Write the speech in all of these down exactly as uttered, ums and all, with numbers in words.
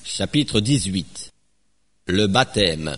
Chapitre dix-huit. Le baptême.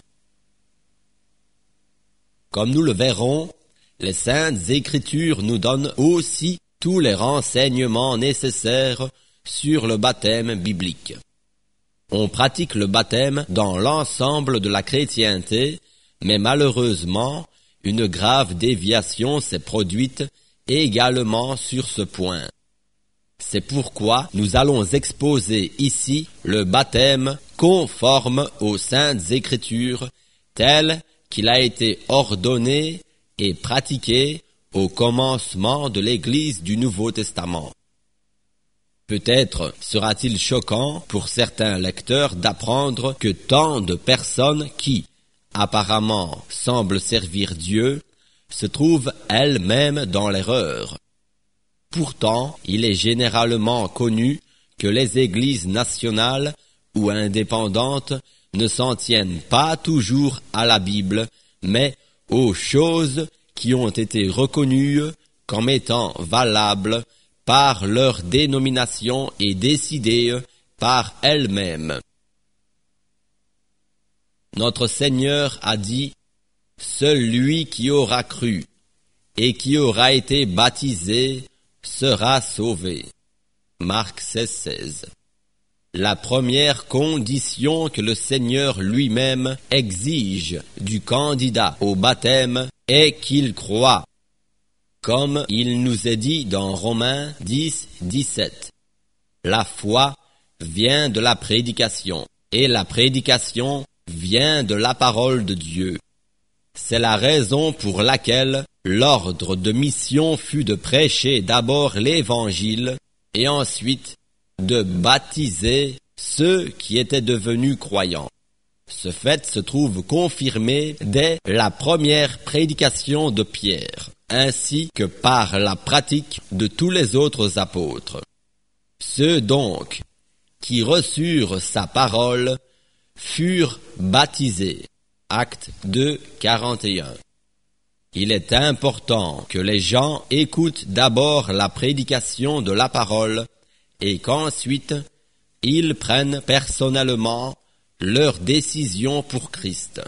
Comme nous le verrons, les Saintes Écritures nous donnent aussi tous les renseignements nécessaires sur le baptême biblique. On pratique le baptême dans l'ensemble de la chrétienté, mais malheureusement, une grave déviation s'est produite également sur ce point. C'est pourquoi nous allons exposer ici le baptême conforme aux Saintes Écritures, tel qu'il a été ordonné et pratiqué au commencement de l'Église du Nouveau Testament. Peut-être sera-t-il choquant pour certains lecteurs d'apprendre que tant de personnes qui, apparemment, semblent servir Dieu, se trouvent elles-mêmes dans l'erreur. Pourtant, il est généralement connu que les églises nationales ou indépendantes ne s'en tiennent pas toujours à la Bible, mais aux choses qui ont été reconnues comme étant valables par leur dénomination et décidées par elles-mêmes. Notre Seigneur a dit « Celui qui aura cru et qui aura été baptisé sera sauvé. » Marc seize, seize. La première condition que le Seigneur lui-même exige du candidat au baptême est qu'il croit, comme il nous est dit dans Romains dix, dix-sept. La foi vient de la prédication, et la prédication vient de la parole de Dieu. C'est la raison pour laquelle l'ordre de mission fut de prêcher d'abord l'Évangile et ensuite de baptiser ceux qui étaient devenus croyants. Ce fait se trouve confirmé dès la première prédication de Pierre, ainsi que par la pratique de tous les autres apôtres. Ceux donc qui reçurent sa parole furent baptisés. Actes deux, quarante et un. Il est important que les gens écoutent d'abord la prédication de la parole et qu'ensuite ils prennent personnellement leur décision pour Christ.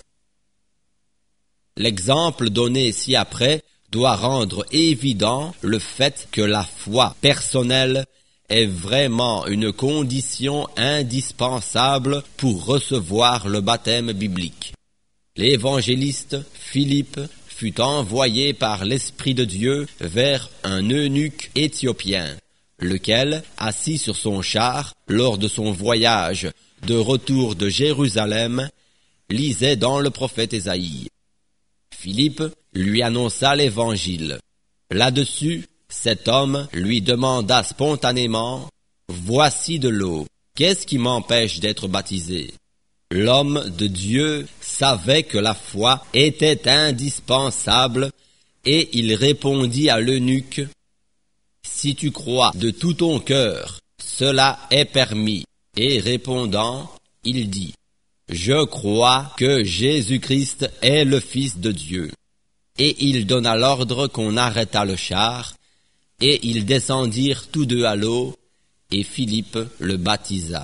L'exemple donné ci-après doit rendre évident le fait que la foi personnelle est vraiment une condition indispensable pour recevoir le baptême biblique. L'évangéliste Philippe fut envoyé par l'Esprit de Dieu vers un eunuque éthiopien, lequel, assis sur son char lors de son voyage de retour de Jérusalem, lisait dans le prophète Ésaïe. Philippe lui annonça l'Évangile. Là-dessus, cet homme lui demanda spontanément « Voici de l'eau, qu'est-ce qui m'empêche d'être baptisé ?» L'homme de Dieu savait que la foi était indispensable et il répondit à l'eunuque « Si tu crois de tout ton cœur, cela est permis. » Et répondant, il dit « Je crois que Jésus-Christ est le Fils de Dieu. » Et il donna l'ordre qu'on arrêtât le char, et ils descendirent tous deux à l'eau, et Philippe le baptisa.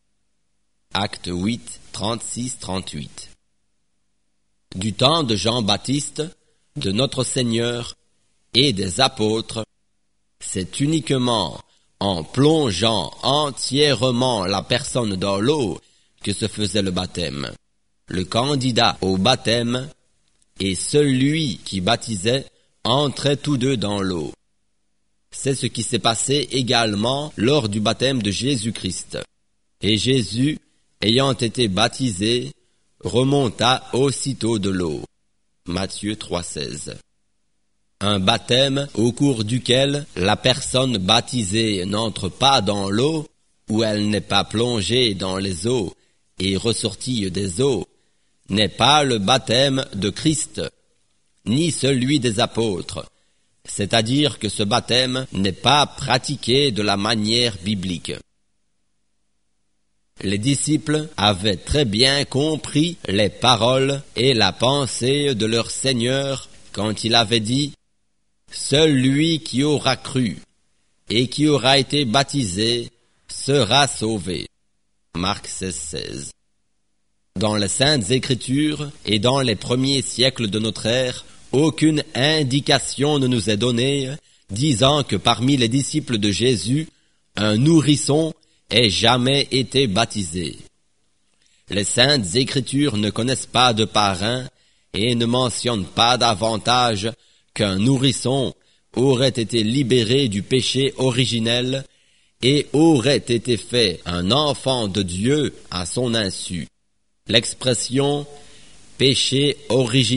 Acte huit, trente-six à trente-huit. Du temps de Jean-Baptiste, de notre Seigneur et des apôtres, c'est uniquement en plongeant entièrement la personne dans l'eau que se faisait le baptême. Le candidat au baptême et celui qui baptisait entraient tous deux dans l'eau. C'est ce qui s'est passé également lors du baptême de Jésus-Christ. Et Jésus, ayant été baptisé, remonta aussitôt de l'eau. Matthieu trois, seize. Un baptême au cours duquel la personne baptisée n'entre pas dans l'eau, où elle n'est pas plongée dans les eaux et ressortie des eaux, n'est pas le baptême de Christ, ni celui des apôtres. C'est-à-dire que ce baptême n'est pas pratiqué de la manière biblique. Les disciples avaient très bien compris les paroles et la pensée de leur Seigneur quand il avait dit « Celui qui aura cru et qui aura été baptisé sera sauvé. » Marc seize, seize. Dans les Saintes Écritures et dans les premiers siècles de notre ère, aucune indication ne nous est donnée disant que parmi les disciples de Jésus, un nourrisson ait jamais été baptisé. Les Saintes Écritures ne connaissent pas de parrain et ne mentionnent pas davantage qu'un nourrisson aurait été libéré du péché originel et aurait été fait un enfant de Dieu à son insu. L'expression « péché originel »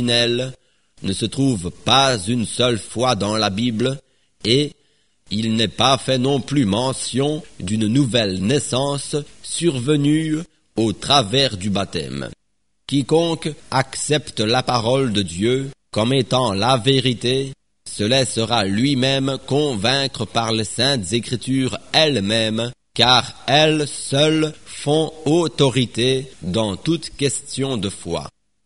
ne se trouve pas une seule fois dans la Bible et il n'est pas fait non plus mention d'une nouvelle naissance survenue au travers du baptême. Quiconque accepte la parole de Dieu comme étant la vérité se laissera lui-même convaincre par les Saintes Écritures elles-mêmes, car elles seules font autorité dans toute question de foi.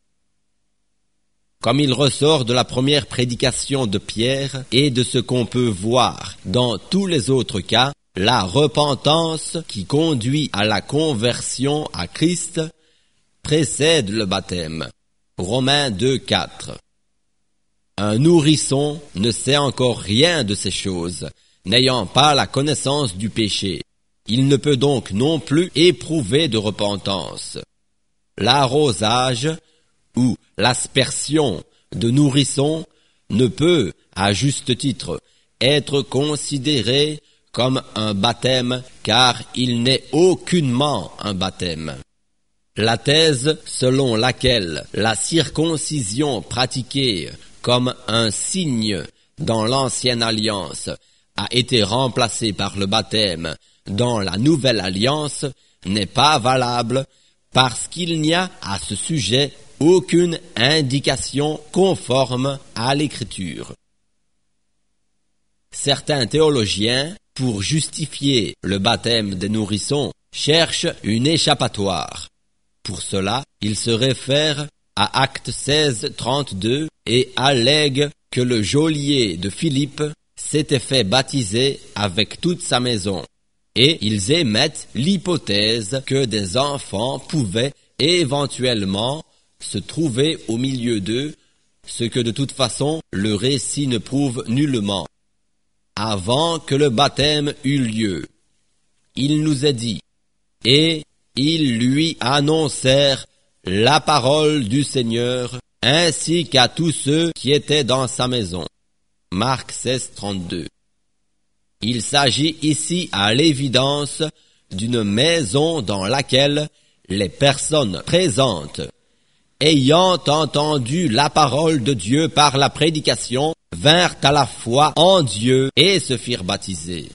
Comme il ressort de la première prédication de Pierre et de ce qu'on peut voir dans tous les autres cas, la repentance qui conduit à la conversion à Christ précède le baptême. Romains deux, quatre. Un nourrisson ne sait encore rien de ces choses, n'ayant pas la connaissance du péché. Il ne peut donc non plus éprouver de repentance. L'arrosage ou l'aspersion de nourrisson ne peut, à juste titre, être considéré comme un baptême, car il n'est aucunement un baptême. La thèse selon laquelle la circoncision pratiquée comme un signe dans l'ancienne alliance a été remplacée par le baptême dans la nouvelle alliance n'est pas valable parce qu'il n'y a à ce sujet aucune indication conforme à l'Écriture. Certains théologiens, pour justifier le baptême des nourrissons, cherchent une échappatoire. Pour cela, ils se réfèrent à Actes seize, trente-deux et allèguent que le geôlier de Philippe s'était fait baptiser avec toute sa maison. Et ils émettent l'hypothèse que des enfants pouvaient éventuellement se trouver au milieu d'eux, ce que de toute façon le récit ne prouve nullement. Avant que le baptême eût lieu, il nous est dit, et ils lui annoncèrent la parole du Seigneur, ainsi qu'à tous ceux qui étaient dans sa maison. Marc seize, trente-deux. Il s'agit ici à l'évidence d'une maison dans laquelle les personnes présentes, ayant entendu la parole de Dieu par la prédication, vinrent à la foi en Dieu et se firent baptiser.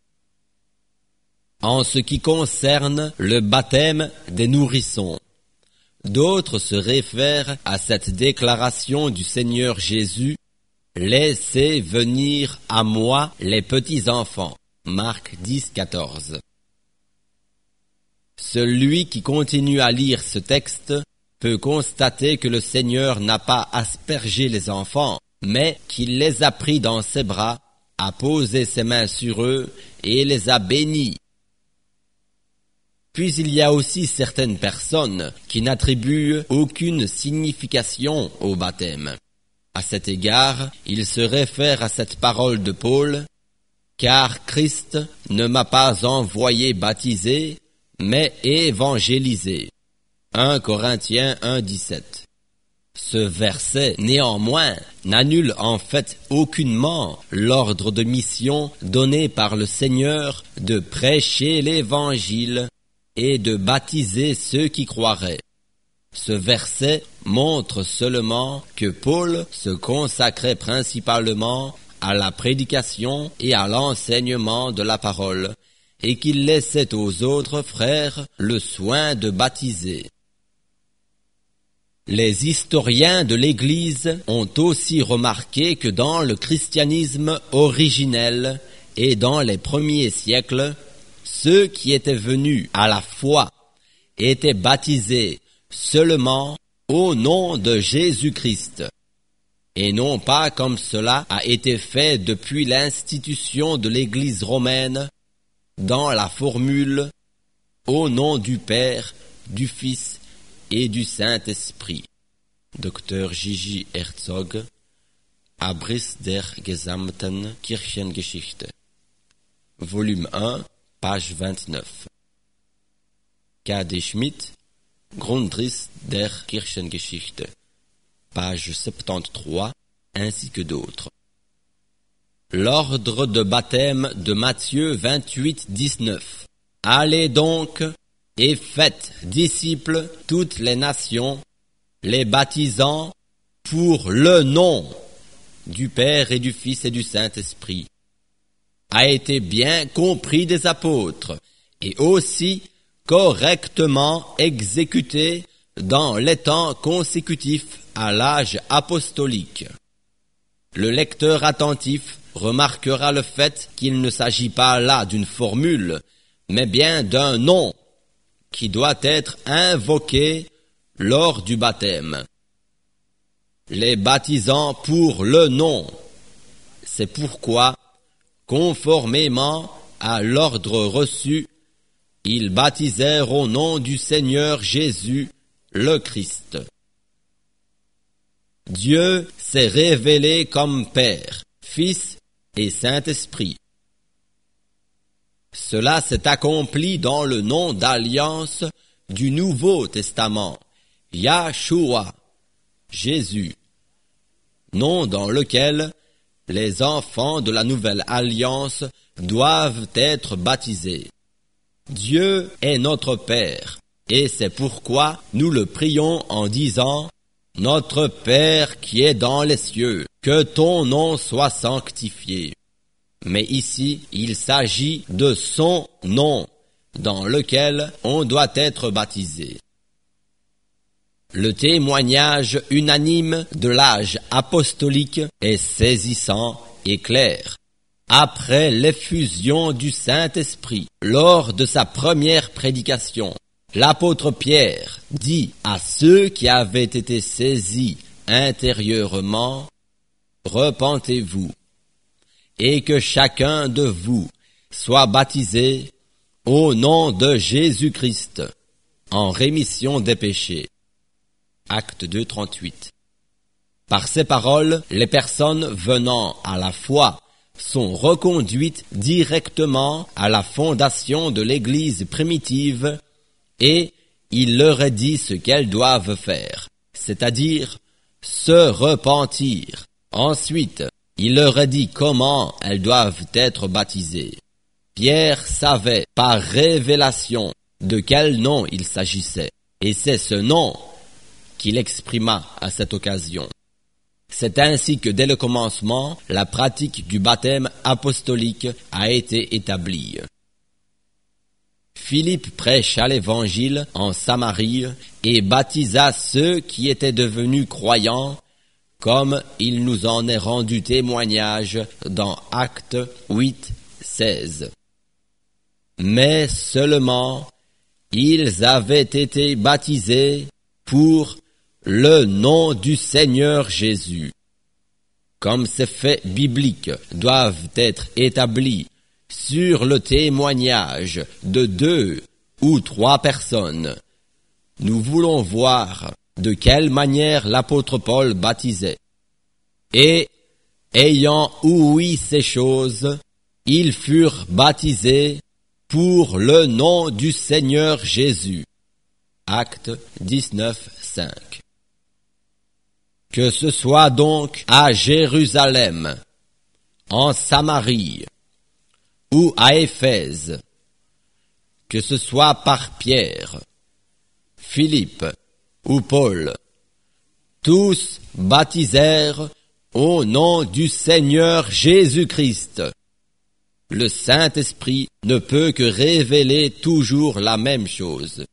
En ce qui concerne le baptême des nourrissons, d'autres se réfèrent à cette déclaration du Seigneur Jésus, « Laissez venir à moi les petits enfants » Marc dix, quatorze. Celui qui continue à lire ce texte peut constater que le Seigneur n'a pas aspergé les enfants, mais qu'il les a pris dans ses bras, a posé ses mains sur eux et les a bénis. Puis il y a aussi certaines personnes qui n'attribuent aucune signification au baptême. À cet égard, il se réfère à cette parole de Paul, « Car Christ ne m'a pas envoyé baptiser, mais évangéliser. » un Corinthiens un, dix-sept. Ce verset, néanmoins, n'annule en fait aucunement l'ordre de mission donné par le Seigneur de prêcher l'Évangile et de baptiser ceux qui croiraient. Ce verset montre seulement que Paul se consacrait principalement à la prédication et à l'enseignement de la parole, et qu'il laissait aux autres frères le soin de baptiser. Les historiens de l'Église ont aussi remarqué que dans le christianisme originel et dans les premiers siècles, ceux qui étaient venus à la foi étaient baptisés seulement au nom de Jésus-Christ, et non pas comme cela a été fait depuis l'institution de l'Église romaine, dans la formule Au nom du Père, du Fils et du Saint-Esprit. Docteur Gigi Herzog, Abriss der gesamten Kirchengeschichte. Volume un, page vingt-neuf. K D Schmidt, Grundriss der Kirchengeschichte, page soixante-treize, ainsi que d'autres. L'ordre de baptême de Matthieu vingt-huit dix-neuf. Allez donc et faites disciples toutes les nations, les baptisant pour le nom du Père et du Fils et du Saint-Esprit, a été bien compris des apôtres et aussi correctement exécuté dans les temps consécutifs à l'âge apostolique. Le lecteur attentif remarquera le fait qu'il ne s'agit pas là d'une formule, mais bien d'un nom qui doit être invoqué lors du baptême. Les baptisant pour le nom, c'est pourquoi, conformément à l'ordre reçu, ils baptisèrent au nom du Seigneur Jésus, le Christ. Dieu s'est révélé comme Père, Fils et Saint-Esprit. Cela s'est accompli dans le nom d'alliance du Nouveau Testament, Yahshua, Jésus, nom dans lequel les enfants de la nouvelle alliance doivent être baptisés. Dieu est notre Père, et c'est pourquoi nous le prions en disant « Notre Père qui est dans les cieux, que ton nom soit sanctifié ». Mais ici, il s'agit de son nom, dans lequel on doit être baptisé. Le témoignage unanime de l'âge apostolique est saisissant et clair. Après l'effusion du Saint-Esprit, lors de sa première prédication, l'apôtre Pierre dit à ceux qui avaient été saisis intérieurement, « Repentez-vous, et que chacun de vous soit baptisé au nom de Jésus-Christ, en rémission des péchés. » Acte deux, trente-huit. Par ces paroles, les personnes venant à la foi sont reconduites directement à la fondation de l'Église primitive et il leur est dit ce qu'elles doivent faire, c'est-à-dire se repentir. Ensuite, il leur est dit comment elles doivent être baptisées. Pierre savait par révélation de quel nom il s'agissait, et c'est ce nom qu'il exprima à cette occasion. C'est ainsi que dès le commencement, la pratique du baptême apostolique a été établie. Philippe prêcha l'Évangile en Samarie et baptisa ceux qui étaient devenus croyants, comme il nous en est rendu témoignage dans Actes huit, seize. Mais seulement, ils avaient été baptisés pour le nom du Seigneur Jésus. Comme ces faits bibliques doivent être établis sur le témoignage de deux ou trois personnes, nous voulons voir de quelle manière l'apôtre Paul baptisait. Et, ayant ouï ces choses, ils furent baptisés pour le nom du Seigneur Jésus. Acte dix-neuf, cinq. Que ce soit donc à Jérusalem, en Samarie ou à Éphèse, que ce soit par Pierre, Philippe ou Paul, tous baptisèrent au nom du Seigneur Jésus-Christ. Le Saint-Esprit ne peut que révéler toujours la même chose.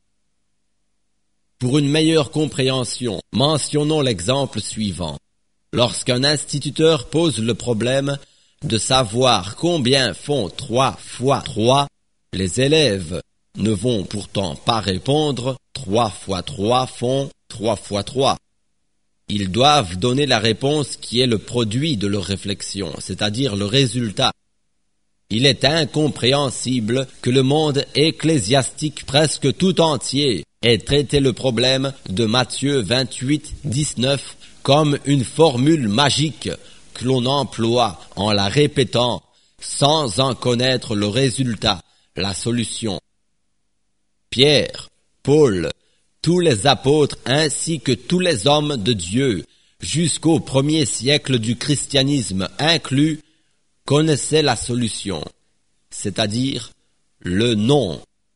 Pour une meilleure compréhension, mentionnons l'exemple suivant. Lorsqu'un instituteur pose le problème de savoir combien font trois fois trois, les élèves ne vont pourtant pas répondre trois fois trois font trois fois trois. Ils doivent donner la réponse qui est le produit de leur réflexion, c'est-à-dire le résultat. Il est incompréhensible que le monde ecclésiastique presque tout entier ait traité le problème de Matthieu vingt-huit, dix-neuf comme une formule magique que l'on emploie en la répétant sans en connaître le résultat, la solution. Pierre, Paul, tous les apôtres ainsi que tous les hommes de Dieu, jusqu'au premier siècle du christianisme inclus, connaissaient la solution, c'est-à-dire le nom.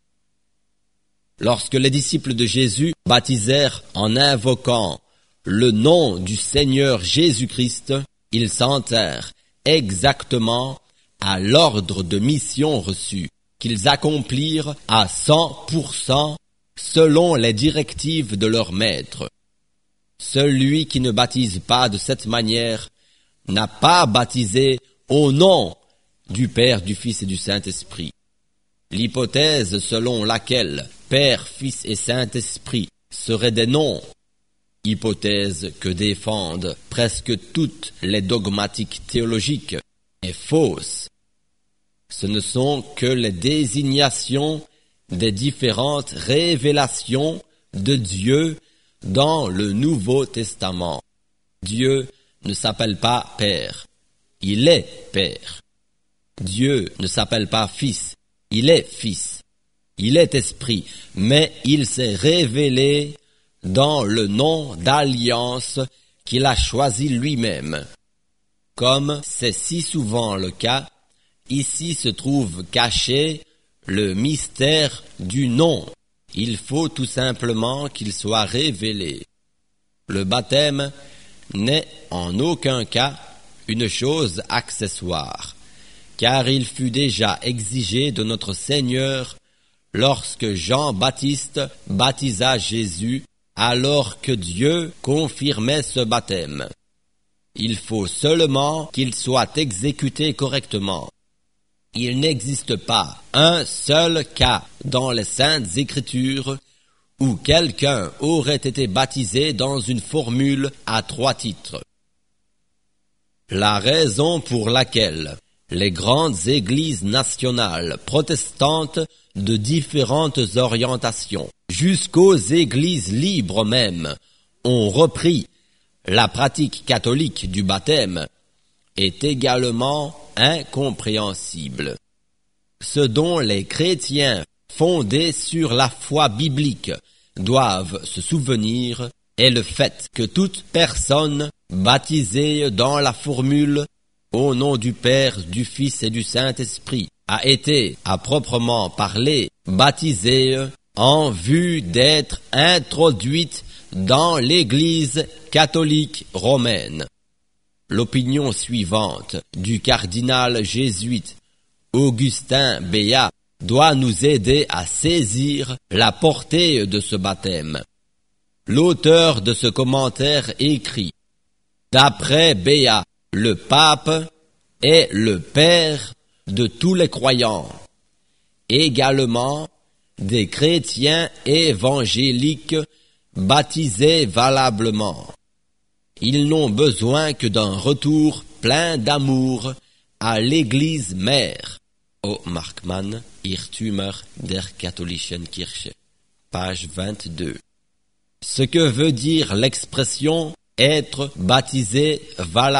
Lorsque les disciples de Jésus baptisèrent en invoquant le nom du Seigneur Jésus-Christ, ils s'enterrent exactement à l'ordre de mission reçu, qu'ils accomplirent à cent pour cent selon les directives de leur maître. Celui qui ne baptise pas de cette manière n'a pas baptisé au nom du Père, du Fils et du Saint-Esprit. L'hypothèse selon laquelle Père, Fils et Saint-Esprit seraient des noms, hypothèse que défendent presque toutes les dogmatiques théologiques, est fausse. Ce ne sont que les désignations des différentes révélations de Dieu dans le Nouveau Testament. Dieu ne s'appelle pas Père, il est Père. Dieu ne s'appelle pas Fils, il est Fils. Il est Esprit, mais il s'est révélé dans le nom d'alliance qu'il a choisi lui-même. Comme c'est si souvent le cas, ici se trouve caché le mystère du nom. Il faut tout simplement qu'il soit révélé. Le baptême n'est en aucun cas une chose accessoire, car il fut déjà exigé de notre Seigneur lorsque Jean-Baptiste baptisa Jésus, alors que Dieu confirmait ce baptême. Il faut seulement qu'il soit exécuté correctement. Il n'existe pas un seul cas dans les Saintes Écritures où quelqu'un aurait été baptisé dans une formule à trois titres. La raison pour laquelle les grandes églises nationales protestantes de différentes orientations, jusqu'aux églises libres même, ont repris la pratique catholique du baptême, est également incompréhensible. Ce dont les chrétiens fondés sur la foi biblique doivent se souvenir est le fait que toute personne baptisée dans la formule au nom du Père, du Fils et du Saint-Esprit a été, à proprement parler, baptisée en vue d'être introduite dans l'Église catholique romaine. L'opinion suivante du cardinal jésuite Augustin Béat doit nous aider à saisir la portée de ce baptême. L'auteur de ce commentaire écrit « D'après Béat, le pape est le père de tous les croyants, également des chrétiens évangéliques baptisés valablement. Ils n'ont besoin que d'un retour plein d'amour à l'Église mère. O Markmann, Irrtümer der katholischen Kirche, page vingt-deux. Ce que veut dire l'expression « être baptisé valablement »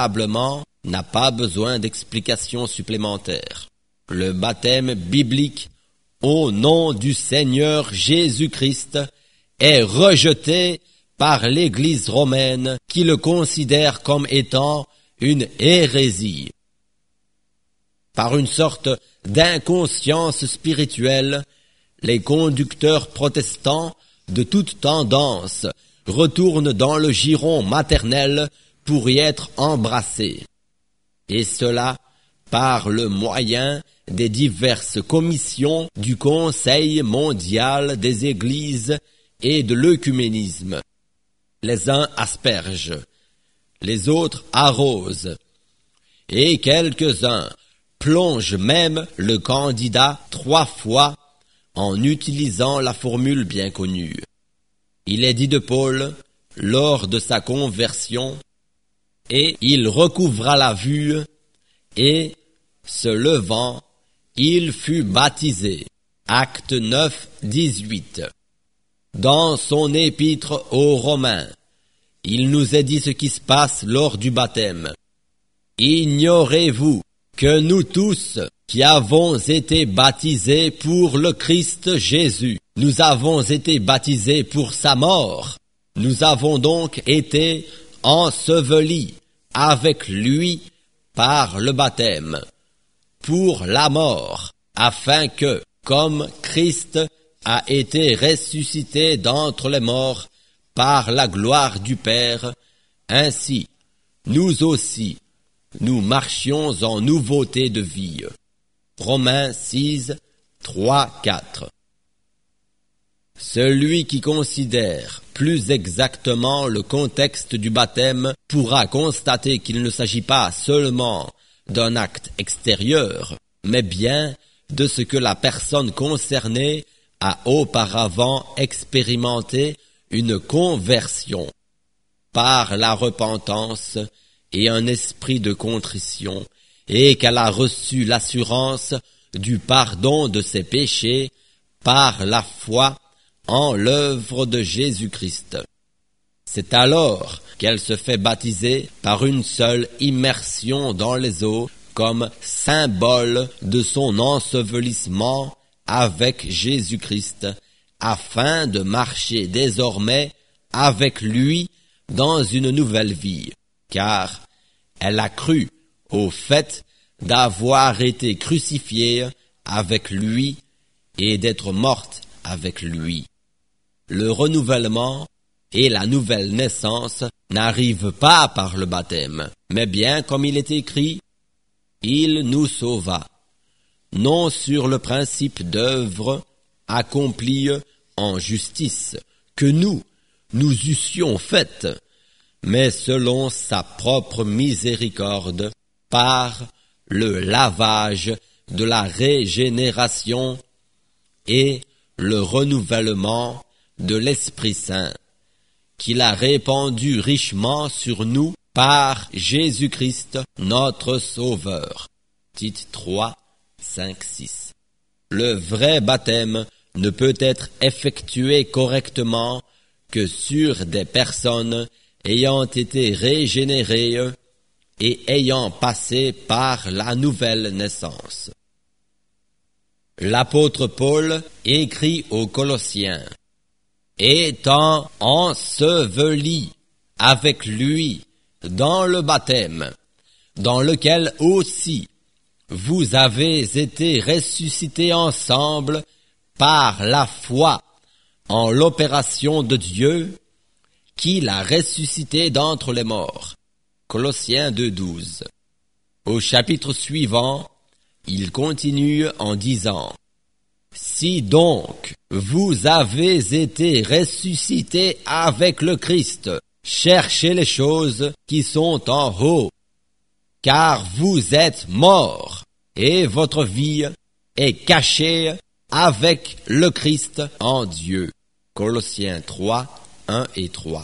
n'a pas besoin d'explication supplémentaire. Le baptême biblique au nom du Seigneur Jésus-Christ est rejeté par l'Église romaine qui le considère comme étant une hérésie. Par une sorte d'inconscience spirituelle, les conducteurs protestants de toute tendance retournent dans le giron maternel pour y être embrassés. Et cela par le moyen des diverses commissions du Conseil mondial des Églises et de l'œcuménisme. Les uns aspergent, les autres arrosent, et quelques-uns plongent même le candidat trois fois en utilisant la formule bien connue. Il est dit de Paul, lors de sa conversion, « Et il recouvra la vue, et, se levant, il fut baptisé. Acte neuf, dix-huit. Dans son épître aux Romains, il nous est dit ce qui se passe lors du baptême. Ignorez-vous que nous tous qui avons été baptisés pour le Christ Jésus, nous avons été baptisés pour sa mort. Nous avons donc été ensevelis avec lui par le baptême, pour la mort, afin que, comme Christ a été ressuscité d'entre les morts par la gloire du Père, ainsi, nous aussi, nous marchions en nouveauté de vie. Romains six, trois, quatre. Celui qui considère plus exactement le contexte du baptême pourra constater qu'il ne s'agit pas seulement d'un acte extérieur, mais bien de ce que la personne concernée a auparavant expérimenté une conversion par la repentance et un esprit de contrition, et qu'elle a reçu l'assurance du pardon de ses péchés par la foi en l'œuvre de Jésus-Christ. C'est alors qu'elle se fait baptiser par une seule immersion dans les eaux comme symbole de son ensevelissement avec Jésus-Christ, afin de marcher désormais avec lui dans une nouvelle vie, car elle a cru au fait d'avoir été crucifiée avec lui et d'être morte avec lui. Le renouvellement et la nouvelle naissance n'arrivent pas par le baptême, mais bien comme il est écrit, « Il nous sauva », non sur le principe d'œuvre accomplie en justice que nous, nous eussions faite, mais selon sa propre miséricorde, par le lavage de la régénération et le renouvellement de l'Esprit Saint, qu'il a répandu richement sur nous par Jésus-Christ, notre Sauveur. Tite trois, cinq, six. Le vrai baptême ne peut être effectué correctement que sur des personnes ayant été régénérées et ayant passé par la nouvelle naissance. L'apôtre Paul écrit aux Colossiens: « Étant ensevelis avec lui dans le baptême, dans lequel aussi vous avez été ressuscités ensemble par la foi en l'opération de Dieu qui l'a ressuscité d'entre les morts. » Colossiens deux, douze. Au chapitre suivant, il continue en disant: « Si donc vous avez été ressuscités avec le Christ, cherchez les choses qui sont en haut, car vous êtes morts, et votre vie est cachée avec le Christ en Dieu. » Colossiens trois, un et trois.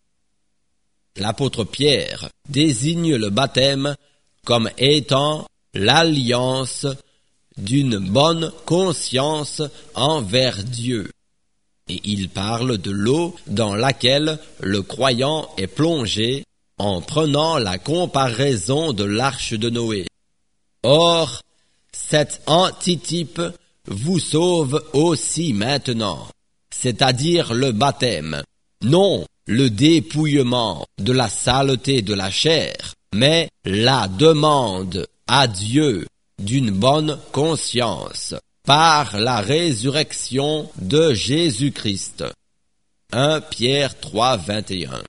L'apôtre Pierre désigne le baptême comme étant l'alliance d'une bonne conscience envers Dieu. Et il parle de l'eau dans laquelle le croyant est plongé en prenant la comparaison de l'arche de Noé. Or, cet antitype vous sauve aussi maintenant, c'est-à-dire le baptême, non le dépouillement de la saleté de la chair, mais la demande à Dieu d'une bonne conscience par la résurrection de Jésus-Christ. premier Pierre trois, vingt et un.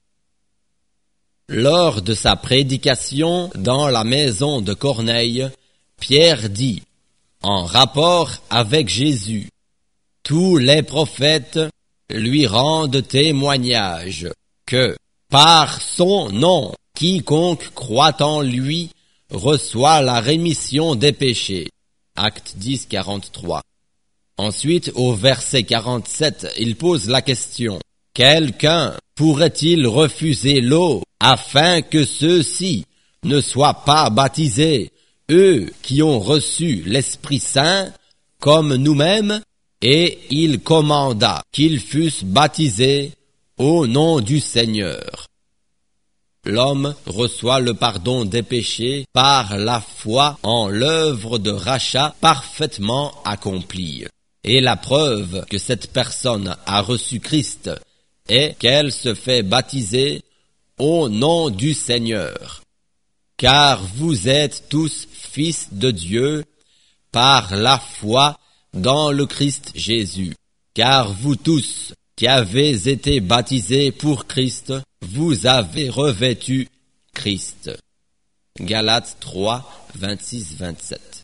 Lors de sa prédication dans la maison de Corneille, Pierre dit, en rapport avec Jésus: « Tous les prophètes lui rendent témoignage que, par son nom, quiconque croit en lui reçoit la rémission des péchés. » Acte dix, quarante-trois. Ensuite, au verset quarante-sept, il pose la question: « Quelqu'un pourrait-il refuser l'eau afin que ceux-ci ne soient pas baptisés eux qui ont reçu l'Esprit Saint comme nous-mêmes, et il commanda qu'ils fussent baptisés au nom du Seigneur. L'homme reçoit le pardon des péchés par la foi en l'œuvre de rachat parfaitement accomplie. Et la preuve que cette personne a reçu Christ est qu'elle se fait baptiser au nom du Seigneur. Car vous êtes tous fils de Dieu par la foi dans le Christ Jésus. Car vous tous qui avez été baptisés pour Christ, vous avez revêtu Christ. Galates trois, vingt-six vingt-sept.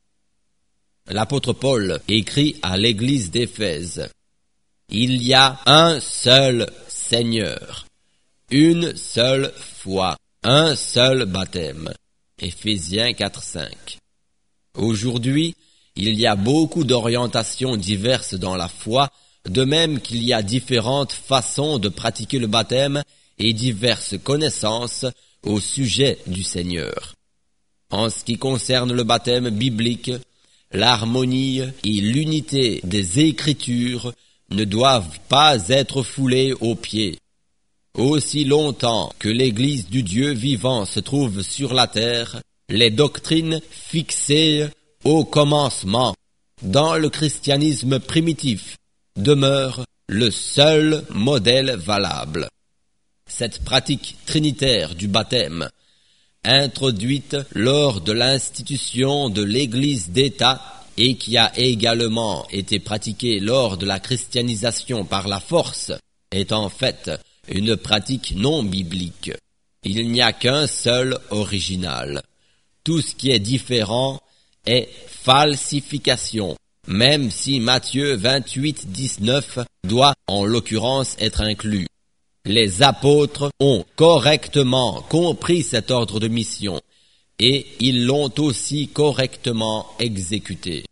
L'apôtre Paul écrit à l'église d'Éphèse: il y a un seul Seigneur, une seule foi, un seul baptême. Éphésiens quatre cinq. Aujourd'hui, il y a beaucoup d'orientations diverses dans la foi, de même qu'il y a différentes façons de pratiquer le baptême et diverses connaissances au sujet du Seigneur. En ce qui concerne le baptême biblique, l'harmonie et l'unité des Écritures ne doivent pas être foulées aux pieds. Aussi longtemps que l'Église du Dieu vivant se trouve sur la terre, les doctrines fixées au commencement dans le christianisme primitif demeurent le seul modèle valable. Cette pratique trinitaire du baptême, introduite lors de l'institution de l'Église d'État et qui a également été pratiquée lors de la christianisation par la force, est en fait une pratique non biblique. Il n'y a qu'un seul original. Tout ce qui est différent est falsification, même si Matthieu vingt-huit dix-neuf doit en l'occurrence être inclus. Les apôtres ont correctement compris cet ordre de mission et ils l'ont aussi correctement exécuté.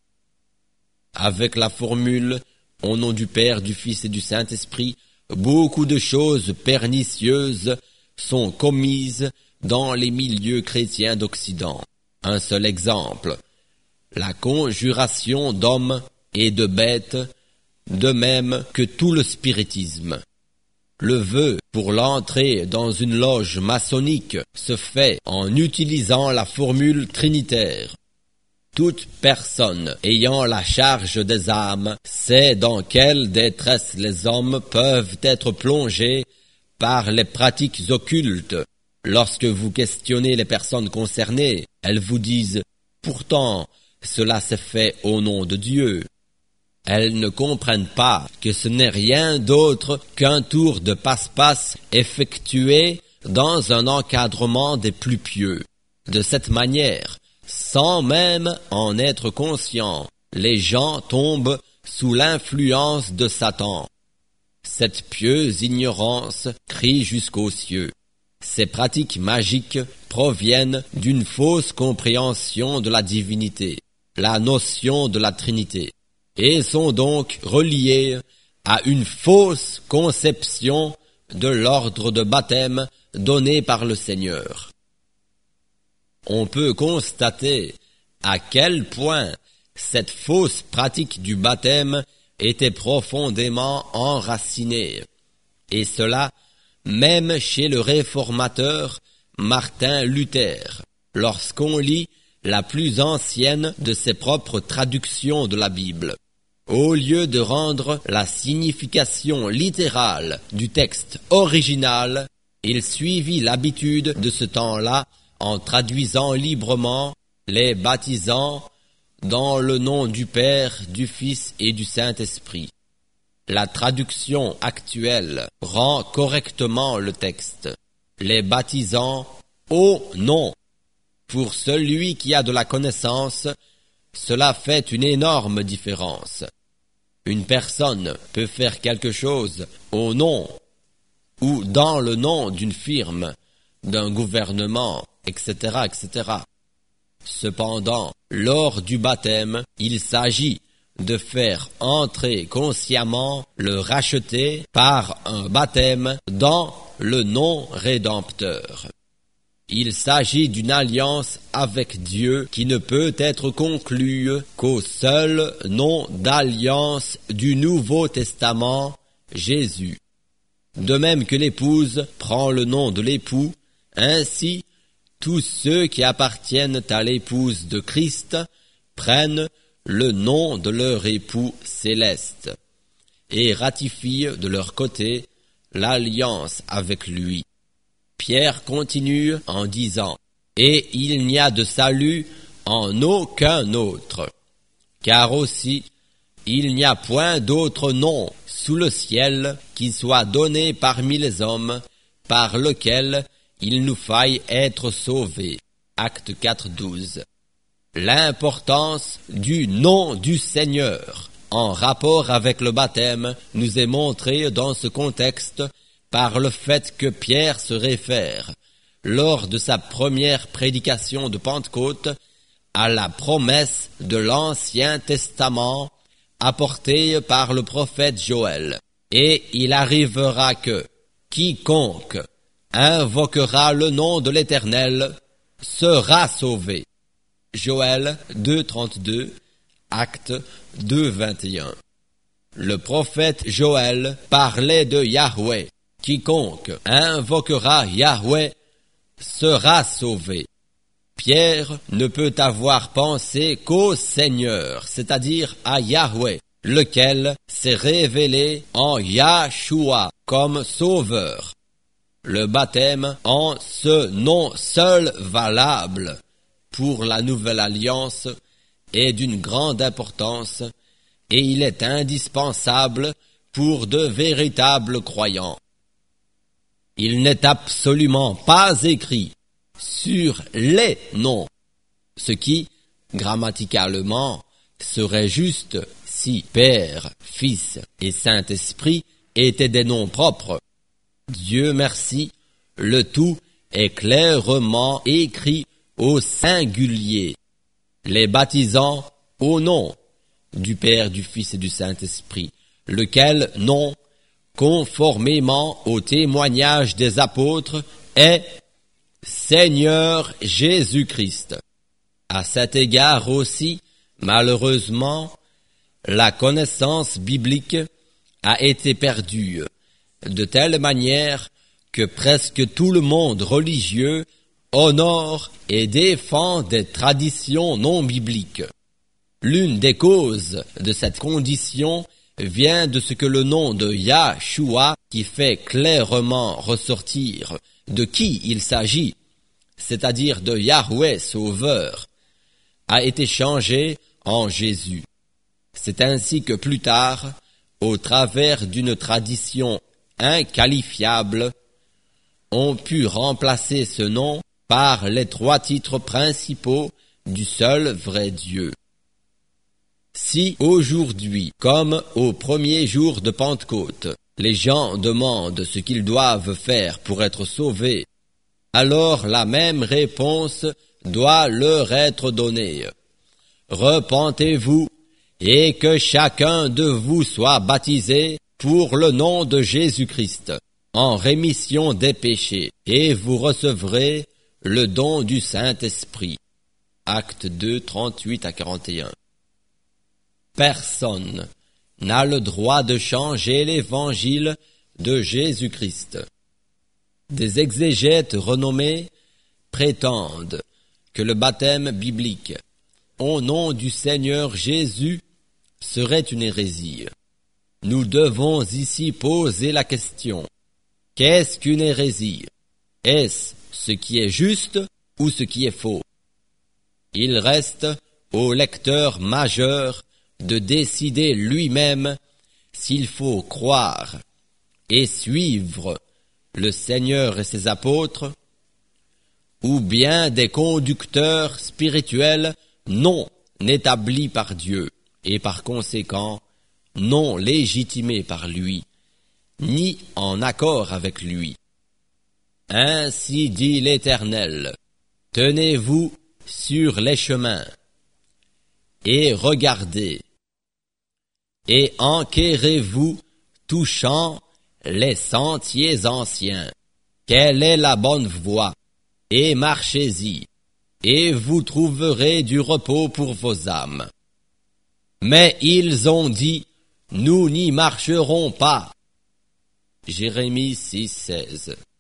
Avec la formule « Au nom du Père, du Fils et du Saint-Esprit », beaucoup de choses pernicieuses sont commises dans les milieux chrétiens d'Occident. Un seul exemple, la conjuration d'hommes et de bêtes, de même que tout le spiritisme. Le vœu pour l'entrée dans une loge maçonnique se fait en utilisant la formule trinitaire. Toute personne ayant la charge des âmes sait dans quelle détresse les hommes peuvent être plongés par les pratiques occultes. Lorsque vous questionnez les personnes concernées, elles vous disent « Pourtant, cela s'est fait au nom de Dieu ». Elles ne comprennent pas que ce n'est rien d'autre qu'un tour de passe-passe effectué dans un encadrement des plus pieux. De cette manière, sans même en être conscients, les gens tombent sous l'influence de Satan. Cette pieuse ignorance crie jusqu'aux cieux. Ces pratiques magiques proviennent d'une fausse compréhension de la divinité, la notion de la Trinité, et sont donc reliées à une fausse conception de l'ordre de baptême donné par le Seigneur. On peut constater à quel point cette fausse pratique du baptême était profondément enracinée, et cela même chez le réformateur Martin Luther, lorsqu'on lit la plus ancienne de ses propres traductions de la Bible. Au lieu de rendre la signification littérale du texte original, il suivit l'habitude de ce temps-là en traduisant librement, les baptisant dans le nom du Père, du Fils et du Saint-Esprit. La traduction actuelle rend correctement le texte, les baptisant au nom. Pour celui qui a de la connaissance, cela fait une énorme différence. Une personne peut faire quelque chose au nom ou dans le nom d'une firme, d'un gouvernement, et cetera, et cetera. Cependant, lors du baptême, il s'agit de faire entrer consciemment le racheté par un baptême dans le nom rédempteur. Il s'agit d'une alliance avec Dieu qui ne peut être conclue qu'au seul nom d'alliance du Nouveau Testament, Jésus. De même que l'épouse prend le nom de l'époux, ainsi tous ceux qui appartiennent à l'épouse de Christ prennent le nom de leur époux céleste et ratifient de leur côté l'alliance avec lui. Pierre continue en disant « Et il n'y a de salut en aucun autre, car aussi il n'y a point d'autre nom sous le ciel qui soit donné parmi les hommes, par lequel il nous faille être sauvés. » Acte quatre, douze. L'importance du nom du Seigneur en rapport avec le baptême nous est montrée dans ce contexte par le fait que Pierre se réfère, lors de sa première prédication de Pentecôte, à la promesse de l'Ancien Testament apportée par le prophète Joël. Et il arrivera que quiconque invoquera le nom de l'Éternel sera sauvé. Joël deux, trente-deux, Acte deux, vingt et un. Le prophète Joël parlait de Yahweh. Quiconque invoquera Yahweh sera sauvé. Pierre ne peut avoir pensé qu'au Seigneur, c'est-à-dire à Yahweh, lequel s'est révélé en Yahshua comme sauveur. Le baptême en ce nom seul valable pour la nouvelle alliance est d'une grande importance et il est indispensable pour de véritables croyants. Il n'est absolument pas écrit sur les noms, ce qui, grammaticalement, serait juste si Père, Fils et Saint-Esprit étaient des noms propres. Dieu merci, le tout est clairement écrit au singulier, les baptisant au nom du Père, du Fils et du Saint-Esprit, lequel nom, conformément au témoignage des apôtres, est Seigneur Jésus-Christ. À cet égard aussi, malheureusement, la connaissance biblique a été perdue, de telle manière que presque tout le monde religieux honore et défend des traditions non bibliques. L'une des causes de cette condition vient de ce que le nom de Yahshua, qui fait clairement ressortir de qui il s'agit, c'est-à-dire de Yahweh Sauveur, a été changé en Jésus. C'est ainsi que plus tard, au travers d'une tradition inqualifiable, on put remplacer ce nom par les trois titres principaux du seul vrai Dieu. Si aujourd'hui, comme au premier jour de Pentecôte, les gens demandent ce qu'ils doivent faire pour être sauvés, alors la même réponse doit leur être donnée. Repentez-vous et que chacun de vous soit baptisé pour le nom de Jésus-Christ, en rémission des péchés, et vous recevrez le don du Saint-Esprit. Acte deux, trente-huit à quarante et un. Personne n'a le droit de changer l'évangile de Jésus-Christ. Des exégètes renommés prétendent que le baptême biblique au nom du Seigneur Jésus serait une hérésie. Nous devons ici poser la question: qu'est-ce qu'une hérésie? Est-ce ce qui est juste ou ce qui est faux? Il reste au lecteur majeur de décider lui-même s'il faut croire et suivre le Seigneur et ses apôtres, ou bien des conducteurs spirituels non établis par Dieu et par conséquent non légitimés par lui, ni en accord avec lui. Ainsi dit l'Éternel, tenez-vous sur les chemins et regardez, et enquérez-vous touchant les sentiers anciens. Quelle est la bonne voie? et marchez-y, et vous trouverez du repos pour vos âmes. Mais ils ont dit, nous n'y marcherons pas. Jérémie six, seize.